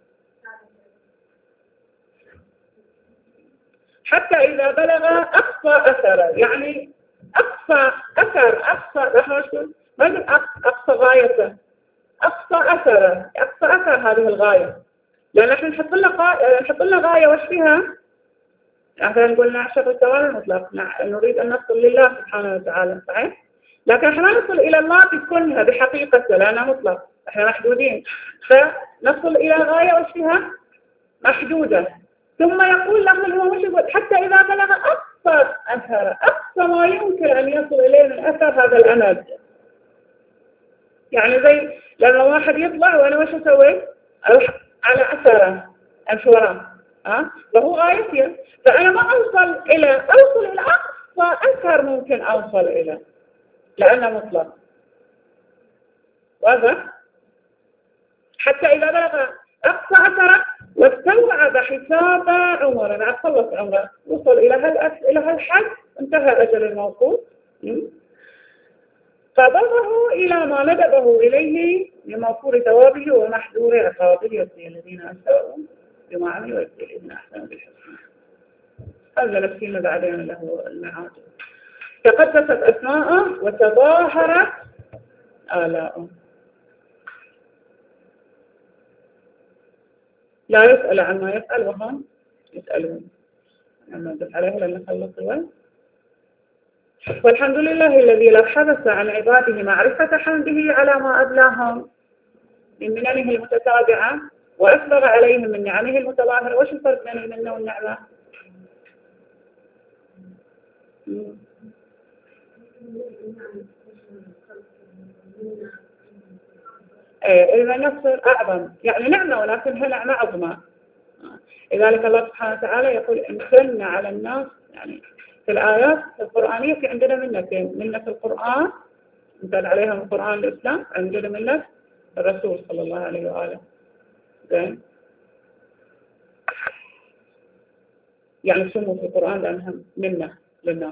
حتى إذا بلغ أقصى أثره، يعني أقصى أثر أقصى ما أقصى غايته، أقصى أثره، أقصى أثر هذه الغاية، لأن احنا نحط لنا غاية، نحط لنا غاية وش فيها؟ مثلا نقول نعشق الكمال المطلق، نريد أن نصل لله سبحانه وتعالى، صحيح؟ لكن احنا نصل إلى الله بكلها بحقيقته لأنها مطلق، احنا محدودين، فنصل إلى غاية وش فيها؟ محدودة. ثم يقول له الإمام يقول حتى إذا بلغ أقصى أثر، أقصى ما يمكن أن يصل إليه من أثر هذا الأمد، يعني زي لما واحد يطلع وأنا وش أسوي؟ أروح على أثره أمشي وراه، ها؟ فهو غايتي، فأنا ما أوصل إلى أوصل إلى أقصى أثر ممكن أوصل إلى، لأنه مطلق. واضح؟ حتى إذا بلغ أقصى أثره واستوعب حساب عمره، بعد خلص عمره وصل إلى هالأس إلى هالحد، انتهى أجل الموقوف، فضره إلى ما ندبه إليه من موفور ثوابه ومحذور عقابه، يجزي الذين أساءوا بما عملوا ويجزي الذين أحسنوا بالحسنى. هذا نفسينا بعدين له المعاد. تقدست أسماءه وتظاهرت آلاؤه. لا يسأل عما يفعل وهم يسألون. لما ندف عليه لن نخلص الوقت. والحمد لله الذي لو حدث عن عباده معرفة حمده على ما أبلاهم من مننه المتتابعة وأسبغ عليهم من نعمه المتظاهرة. وش الفرق بين المنة والنعمة؟ المنة تصير أعظم، يعني نعمة ولكنها نعمة عظمى. لذلك الله سبحانه وتعالى يقول إن كنا على الناس، يعني في الآيات القرآنية في عندنا منتين، منة القرآن امتد عليها من القرآن الإسلام، عندنا منة الرسول صلى الله عليه وآله. زين، يعني سموا في القرآن لأنها منة للناس،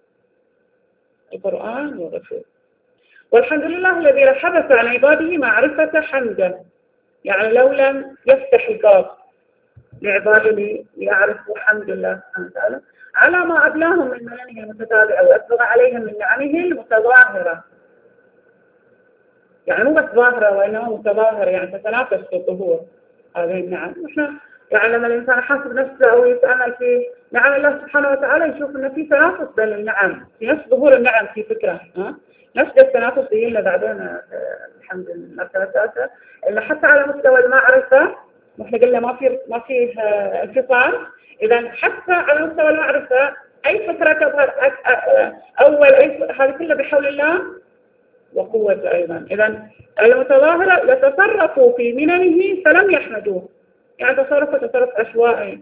القرآن والرسول. والحمد لله الذي حدث عن عباده معرفة حمده، يعني لو لم يفتح الباب لعباده ليعرفوا حمد الله سبحانه وتعالى على ما أبلاهم من مننه المتتابعة وأسبغ عليهم من نعمه المتظاهرة، يعني مو بس ظاهرة وإنما متظاهرة، يعني تتنافس في الظهور هذه النعم. إحنا يعني لما الإنسان يحاسب نفسه أو يتأمل في نعم الله سبحانه وتعالى يشوف إن في تنافس بين النعم، في نفس ظهور النعم في فكرة، ها؟ نفس التنافس يجينا بعدين الحمد لله الثلاثة، إلا حتى على مستوى المعرفة نحن قلنا ما في ما فيه انفصال. إذا حتى على مستوى المعرفة أي فكرة تظهر أول أي هذه كلها بحول الله وقوة أيضا. إذا المتظاهرة يتصرفوا في مننه فلم يحمدوه، يعني تصرفوا تصرف عشوائي،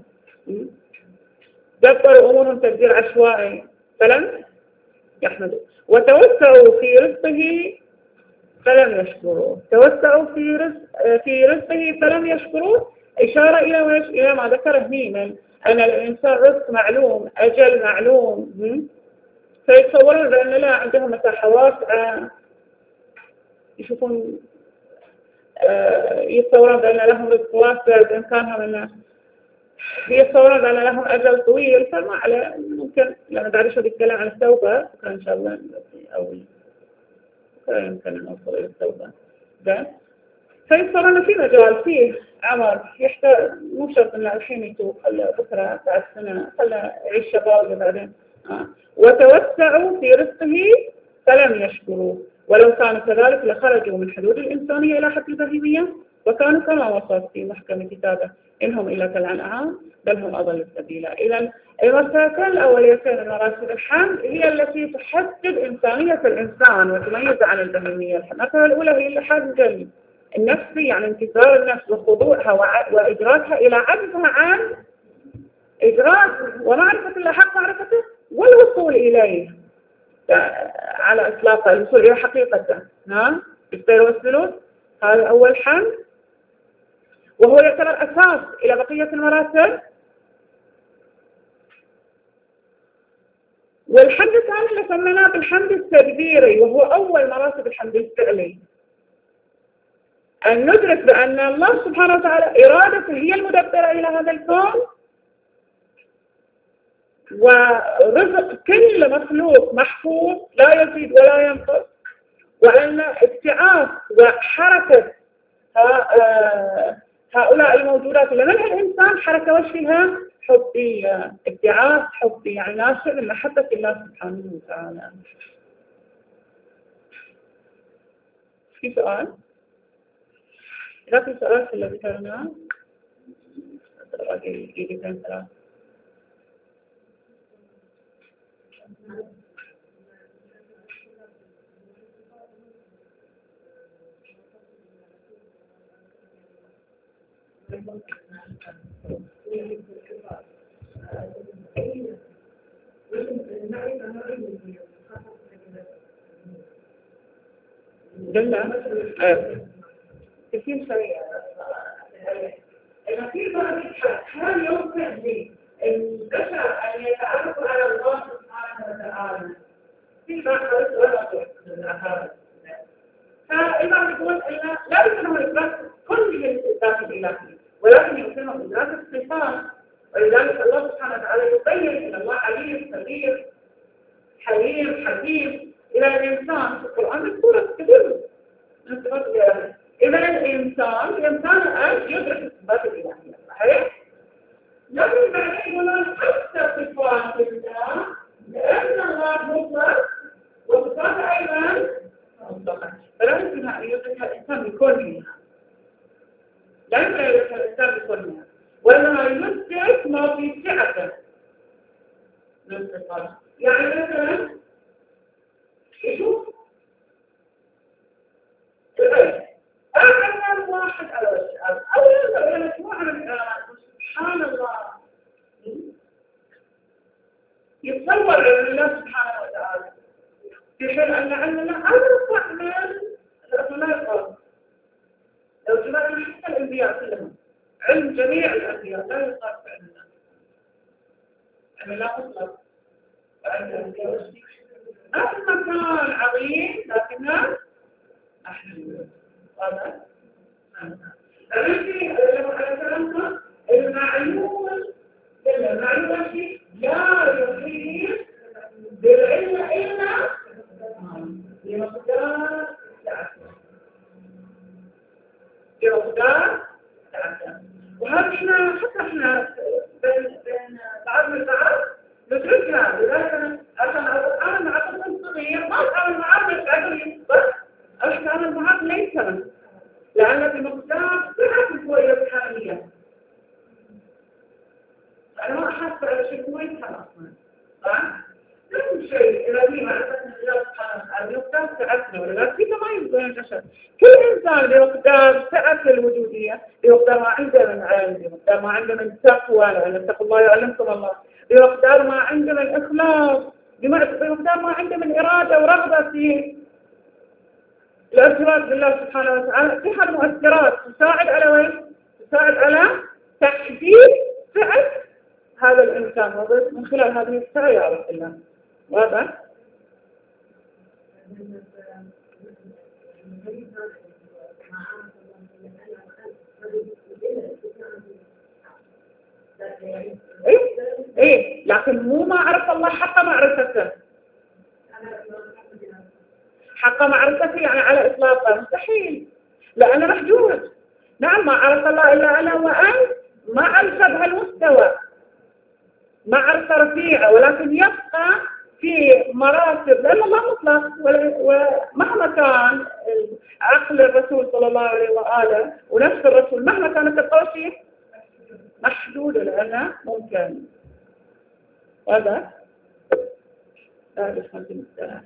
دبروا أمورهم تدبير عشوائي فلم يحمدوه، وتوسعوا في رزقه فلم يشكروه، توسعوا في رزق في رزقه فلم يشكروه، إشارة إلى وش؟ إلى ما ذكره هني من أن الإنسان رزق معلوم، أجل معلوم، فيتصورون بأن لا عندهم مساحة واسعة، يشوفون يتصورون بأن لهم رزق واسع بإمكانهم أن يتصورون بأن لهم أجل طويل، فما على ممكن لما بعد شو بيتكلم عن التوبة بكرة إن شاء الله أو بكرة يمكن أن نوصل إلى التوبة. ده فيتصورون في مجال فيه عمر يحتاج، مو شرط إن الحين يتوب، خلى بكرة بعد سنة خلى يعيش شباب بعدين. آه. وتوسعوا في رزقه فلم يشكروه، ولو كانوا كذلك لخرجوا من حدود الإنسانية إلى حد البهيمية وكانوا كما وصف في محكم كتابه إنهم إلا كالأنعام بل هم أضل سبيلا. إذا المرتبتين الأوليتين من مراتب الحمد هي التي تحدد إنسانية الإنسان وتميز عن البهيمية. المرتبة الأولى هي الحمد النفسي، يعني انكسار النفس وخضوعها وإدراكها إلى عجزها عن إدراك ومعرفة الله حق معرفته والوصول إليه على إطلاقه، الوصول إلى حقيقته. نعم بالسير والسلوك، هذا أول حمد، وهو يعتبر أساس إلى بقية المراتب. والحمد الثاني اللي سميناه بالحمد التدبيري، وهو أول مراتب الحمد الفعلي، أن ندرك بأن الله سبحانه وتعالى إرادته هي المدبرة إلى هذا الكون، ورزق كل مخلوق محفوظ لا يزيد ولا ينقص، وأن ابتعاث وحركة هؤلاء الموجودات اللي منها الإنسان حركة وشها حبية، ابتعاث حبي، يعني ناشئ من محبة الله سبحانه وتعالى. في سؤال؟ إذا في سؤال في اللي ذكرناه باقي دقيقتين ثلاث. دلنا كثير شوية المثير بقى يبحث هل يمكن للبشر أن يتعرفوا على الله سبحانه وتعالى في بعض الأخرى. فإذا يقول إن لا يمكنهم إثبات كل الذات الإلهية، ولكن يمكنهم إثبات الصفات. ولذلك الله سبحانه وتعالى يبين أن الله عليم كبير حليم حكيم إلى الإنسان في القرآن بصورة كثيرة من الصفات الإلهية. إذا الإنسان الإنسان الآن يدرك الصفات الإلهية صحيح؟ لكن بعدين يقولون أكثر صفات الله لأن الله مطلق وصفات أيضا مطلقة، فلا يمكن أن يدرك الإنسان بكلها، لا يمكن أن يدرك الإنسان بكلها، وإنما يدرك ما في سعته من الصفات. يعني مثلا يشوف الغيب أعلم واحد على الشعب أو ينظر إلى مجموعة من الآيات سبحان الله، يتصور أن الله سبحانه وتعالى في حين أن علمنا أرفع من الأسماء الأرض. لو جمعنا حتى الأنبياء كلهم علم جميع الأنبياء لا يقال بعلمنا، أن لا مطلق وعلم الأنبياء مهما كان عظيم لكنه نحن هذا الذي لما علمنا المعلوم المعلوم شيء لا يحيط بالعلم إلا بمقدار التعلم بمقدار التعلم. وهذا احنا حتى احنا بين بين بعض البعض ندركها. لذلك انا عشان اتعامل مع طفل صغير ما اتعامل معاه بالعقل بس، اتعامل معاه ليس بس، لان في مقدار صحه القوه الحاليه انا ما احس على شيء هو يفهم اصلا صح؟ نفس الشيء اذا في معرفه الله سبحانه وتعالى بمقدار سعتنا، ولذلك في تميز بين البشر. كل انسان بمقدار سعه الوجوديه، بمقدار ما عنده من علم، بمقدار ما عنده من تقوى، لان اتقوا الله يعلمكم الله، بمقدار ما عنده من إخلاص، بمقدار ما عنده من إرادة ورغبة في الارتباط بالله سبحانه وتعالى. في هذه المؤثرات تساعد على وين؟ تساعد على تحديد سعة هذا الإنسان، من خلال هذه السعة يعرف الله. واضح؟ إيه إيه لكن مو ما عرف الله حق معرفته. حق معرفته يعني على إطلاقه مستحيل، لأنه محدود. نعم ما عرف الله إلا أنا وأنت معرفة بهالمستوى، معرفة رفيعة، ولكن يبقى في مراتب، لأن الله مطلق، ومهما كان عقل الرسول صلى الله عليه وآله ونفس الرسول مهما كانت القوة محدودة، لأنه ممكن هذا هذا خلينا نتكلم.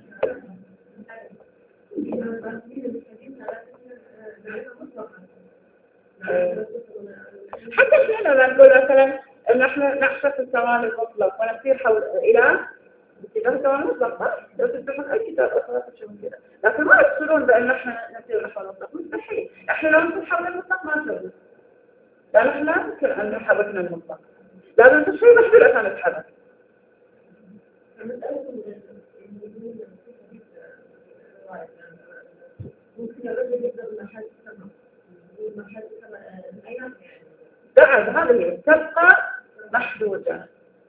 حتى فينا نقول مثلا ان احنا نحشف الثواني المطلق ونسير حول الى اتجاه الثواني المطلق، لو تفتحون اي كتاب اخر تشوفون كذا، لكن ما يقصدون بان احنا نسير حول المطلق، مستحيل. احنا لو نسير حول المطلق ما نسوي، لان احنا لا يمكن ان نحركنا المطلق، لازم تصير محدود عشان نتحرك. بعد هذه تبقى محدودة،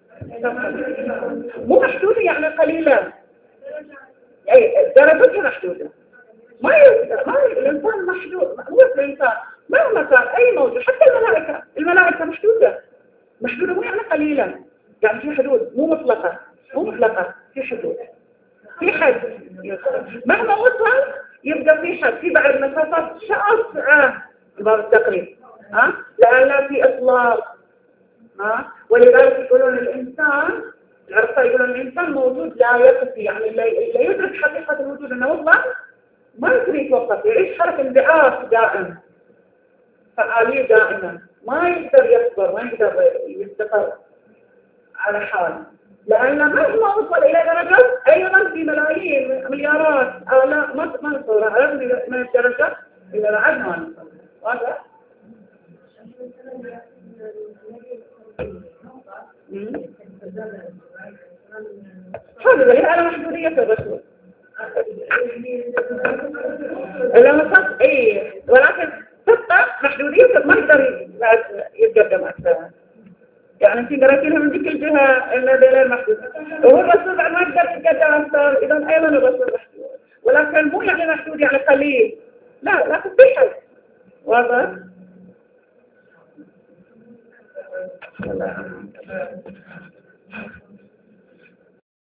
مو محدودة يعني قليلة، أي درجتها محدودة. ما يقدر ما الإنسان محدود، مو الإنسان مهما كان أي موجود، حتى الملائكة الملائكة محدودة محدودة مو يعني قليلة، يعني في حدود، مو مطلقة مو مطلقة في حدود، في حد مهما وصل يبقى في حد، في بعد مسافات شاسعة باب التقريب، ها لأن لا في إطلاق، ها ولذلك يقولون الإنسان العرفاء يقولون الإنسان موجود لا يقفي، يعني لا يدرك حقيقة الوجود أنه مطلق، ما يقدر يتوقف، يعيش حركة انبعاث دائم، فعالية دائما، ما يقدر يصبر، ما يقدر يستقر على حال، لأن مهما وصل إلى درجة أيضا في ملايين مليارات آلاف ما ما نصورها على من الدرجة إلى العد ما نصورها. هذا هذا دليل على محدودية الرسول. لما صار إيه، ولكن تبقى محدودية ما يقدر يتقدم أكثر. يعني في قراتينها من ذيك الجهة إن دليل محدود، وهو الرسول بعد ما يقدر يتقدم أكثر، إذا أيضا الرسول محدود، ولكن مو يعني محدود يعني قليل، لا لكن في حد واضح.